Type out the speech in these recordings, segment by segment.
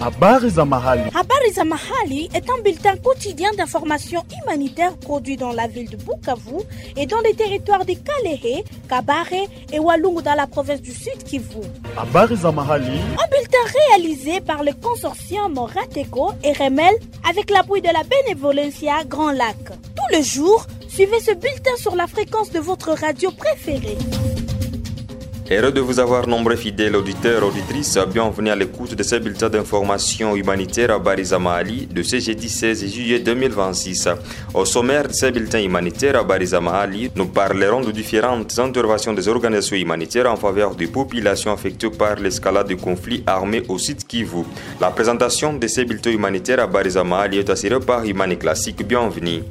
Habari za mahali. Habari za mahali est un bulletin quotidien d'information humanitaire produit dans la ville de Bukavu et dans les territoires de Kalehe, Kabare et Walungu dans la province du Sud Kivu. Habari za mahali. Un bulletin réalisé par le consortium Morateko et Remel avec l'appui de la Benevolencia Grand Lac. Tous les jours, suivez ce bulletin sur la fréquence de votre radio préférée. Heureux de vous avoir nombreux fidèles auditeurs et auditrices. Bienvenue à l'écoute de ce bulletin d'information humanitaire à Bariza Mahali de ce jeudi 16 juillet 2026. Au sommaire de ce bulletin humanitaire à Bariza Mahali, nous parlerons de différentes interventions des organisations humanitaires en faveur des populations affectées par l'escalade du conflit armé au sud Kivu. La présentation de ce bulletin humanitaire à Bariza Mahali est assurée par Imani Classique. Bienvenue.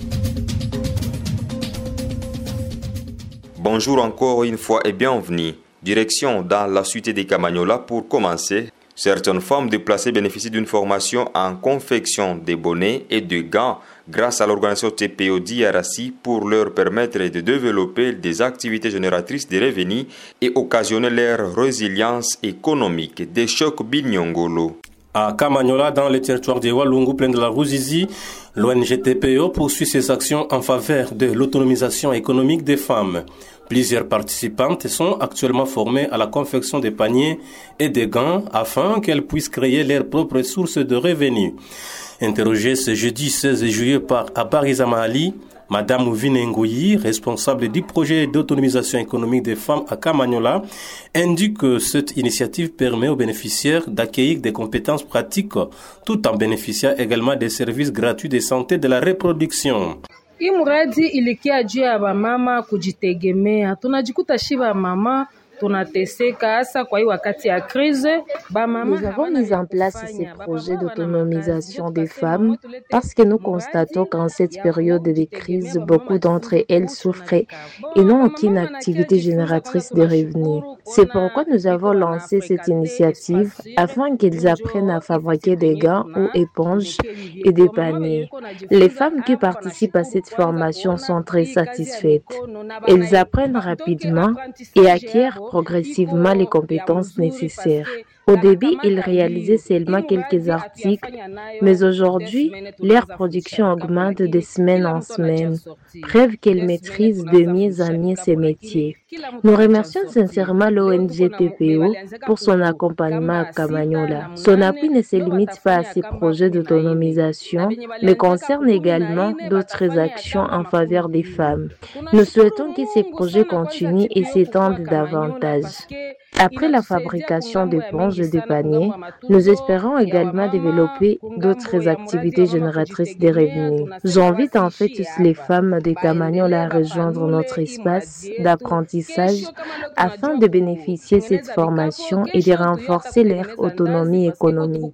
Bonjour encore une fois et bienvenue. Direction dans la cité de Kamanyola pour commencer. Certaines femmes déplacées bénéficient d'une formation en confection de bonnets et de gants grâce à l'organisation TPO d'IRACI pour leur permettre de développer des activités génératrices de revenus et occasionner leur résilience économique. Des chocs Binyongolo. À Kamanyola, dans le territoire de Walungu, plein de la Ruzizi, l'ONG TPO poursuit ses actions en faveur de l'autonomisation économique des femmes. Plusieurs participantes sont actuellement formées à la confection de paniers et de gants afin qu'elles puissent créer leurs propres sources de revenus. Interrogée ce jeudi 16 juillet par Habariza Mahali, Madame Ouvine Ngoyi, responsable du projet d'autonomisation économique des femmes à Kamanyola, indique que cette initiative permet aux bénéficiaires d'acquérir des compétences pratiques tout en bénéficiant également des services gratuits de santé de la reproduction. Hii mradi ilikia juu ya wamama kujitegemea. Tunajikuta shiba mama tunateseka hasa kwa hii wakati ya crise. Nous avons mis en place ces projets d'autonomisation des femmes parce que nous constatons qu'en cette période de crise, beaucoup d'entre elles souffrent et n'ont aucune activité génératrice de revenus. C'est pourquoi nous avons lancé cette initiative afin qu'elles apprennent à fabriquer des gants ou éponges et des paniers. Les femmes qui participent à cette formation sont très satisfaites. Elles apprennent rapidement et acquièrent progressivement les compétences nécessaires. Au début, ils réalisaient seulement quelques articles, mais aujourd'hui, leur production augmente de semaine en semaine, preuve qu'elles maîtrisent de mieux en mieux ces métiers. Nous remercions sincèrement l'ONG TPO pour son accompagnement à Kamanyola. Son appui ne se limite pas à ces projets d'autonomisation, mais concerne également d'autres actions en faveur des femmes. Nous souhaitons que ces projets continuent et s'étendent davantage. Après la fabrication d'éponges et de paniers, nous espérons également développer d'autres activités génératrices de revenus. J'invite en fait toutes les femmes de Kamanyola à rejoindre notre espace d'apprentissage afin de bénéficier de cette formation et de renforcer leur autonomie économique.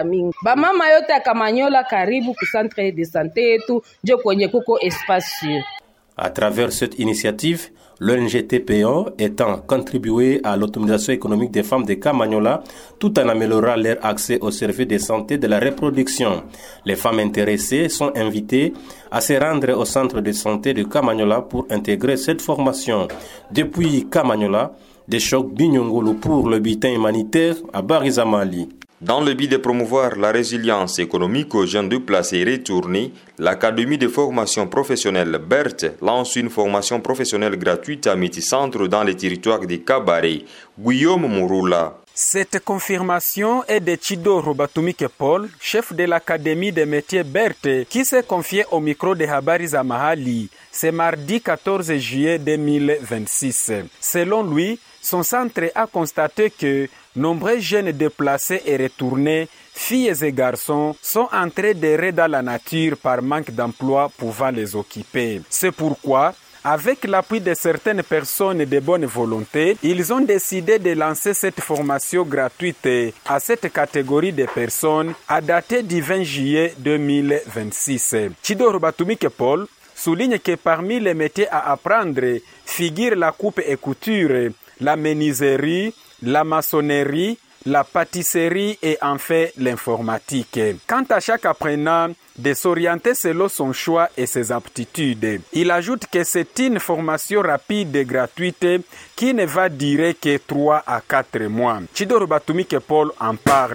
À travers cette initiative, l'ONG TPO étant contribué à l'autonomisation économique des femmes de Kamanyola tout en améliorant leur accès aux services de santé de la reproduction. Les femmes intéressées sont invitées à se rendre au centre de santé de Kamanyola pour intégrer cette formation. Depuis Kamanyola, des chocs Binyongolo pour le bulletin humanitaire à Bariza Mahali. Dans le but de promouvoir la résilience économique aux jeunes déplacés et retournés, l'Académie de formation professionnelle BERT lance une formation professionnelle gratuite à Métis-Centre dans les territoires de Kabare. Guillaume Mouroula. Cette confirmation est de Chido Robatumike Paul, chef de l'Académie des métiers BERT, qui s'est confié au micro de Habariza Mahali ce mardi 14 juillet 2026. Selon lui, son centre a constaté que nombreux jeunes déplacés et retournés, filles et garçons, sont entrés d'errer dans la nature par manque d'emploi pouvant les occuper. C'est pourquoi, avec l'appui de certaines personnes de bonne volonté, ils ont décidé de lancer cette formation gratuite à cette catégorie de personnes à dater du 20 juillet 2026. Chido Robatumike Paul souligne que parmi les métiers à apprendre figurent la coupe et couture, la menuiserie, la maçonnerie, la pâtisserie et enfin l'informatique. Quant à chaque apprenant de s'orienter selon son choix et ses aptitudes. Il ajoute que c'est une formation rapide et gratuite qui ne va durer que 3 à 4 mois. Chido Robatumike Paul en parle.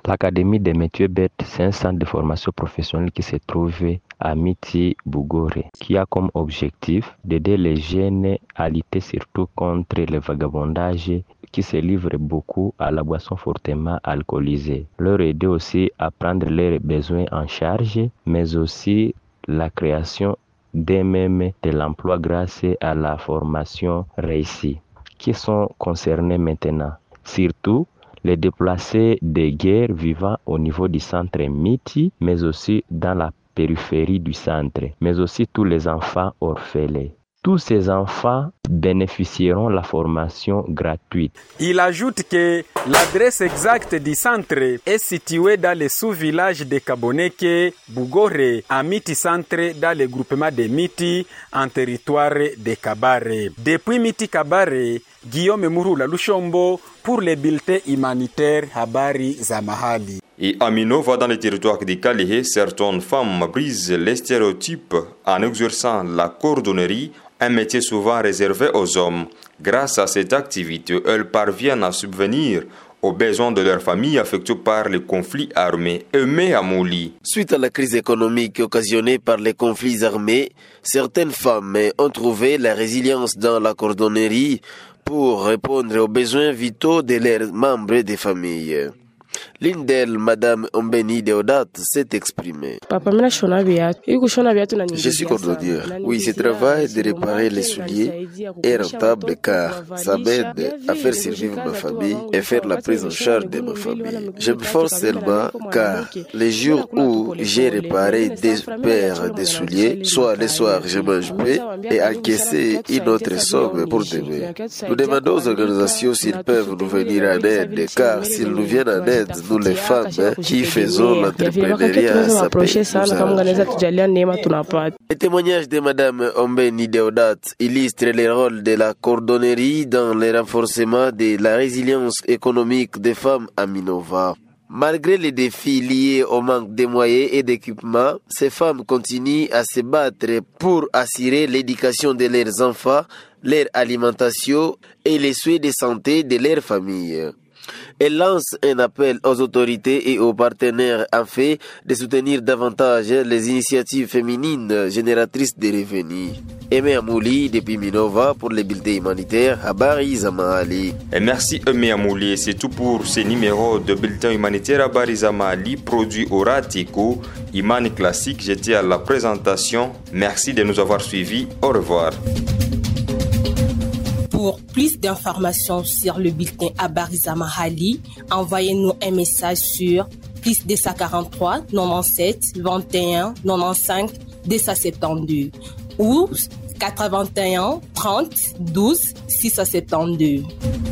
L'Académie des métiers BET, c'est un centre de formation professionnelle qui se trouve à Miti Bugore, qui a comme objectif d'aider les jeunes à lutter surtout contre le vagabondage qui se livrent beaucoup à la boisson fortement alcoolisée. Leur aider aussi à prendre leurs besoins en charge, mais aussi la création d'eux-mêmes de l'emploi grâce à la formation réussie, qui sont concernés maintenant. Surtout, les déplacés de guerre vivant au niveau du centre Miti, mais aussi dans la périphérie du centre, mais aussi tous les enfants orphelins. Tous ces enfants bénéficieront de la formation gratuite. Il ajoute que l'adresse exacte du centre est située dans le sous-village de Kaboneke, Bugore, à Miti Centre, dans le groupement de Miti, en territoire de Kabare. Depuis Miti Kabare, Guillaume Murula Lushombo pour les bulletins humanitaires Habari za Mahali. Et à Minova, dans le territoire de Kalehe, certaines femmes brisent les stéréotypes en exerçant la cordonnerie, un métier souvent réservé aux hommes. Grâce à cette activité, elles parviennent à subvenir aux besoins de leur famille affectés par les conflits armés. Aimé Amouli. Suite à la crise économique occasionnée par les conflits armés, certaines femmes ont trouvé la résilience dans la cordonnerie pour répondre aux besoins vitaux de leurs membres des familles. L'une d'elles, Madame Ombeni Deodat, s'est exprimée. Je suis cordonnière. Oui, ce travail de réparer les souliers est rentable car ça m'aide à faire survivre ma famille et faire la prise en charge de ma famille. Je me force seulement car les jours où j'ai réparé des paires de souliers, soit le soir je mange paix et encaisser une autre somme pour demain. Nous demandons aux organisations s'ils peuvent nous venir en aide car s'ils nous viennent en aide, nous les femmes qui faisons l'entrepreneuriat s'appelle. Le témoignage de Madame Ombeni Deodat illustre le rôle de la cordonnerie dans le renforcement de la résilience économique des femmes à Minova. Malgré les défis liés au manque de moyens et d'équipements, ces femmes continuent à se battre pour assurer l'éducation de leurs enfants, leur alimentation et les soins de santé de leur famille. Elle lance un appel aux autorités et aux partenaires afin de soutenir davantage les initiatives féminines génératrices de revenus. Aimé Amouli depuis Minova pour les bulletins humanitaires Habari za Mahali. Et merci Aimé Amouli, c'est tout pour ces numéros de bulletins humanitaires Habari za Mahali produits au Ratiko, Imani Classique. J'étais à la présentation. Merci de nous avoir suivis. Au revoir. Pour plus d'informations sur le bulletin Habari za Mahali, envoyez-nous un message sur +243 97 21 95 272 ou 81 30 12 672.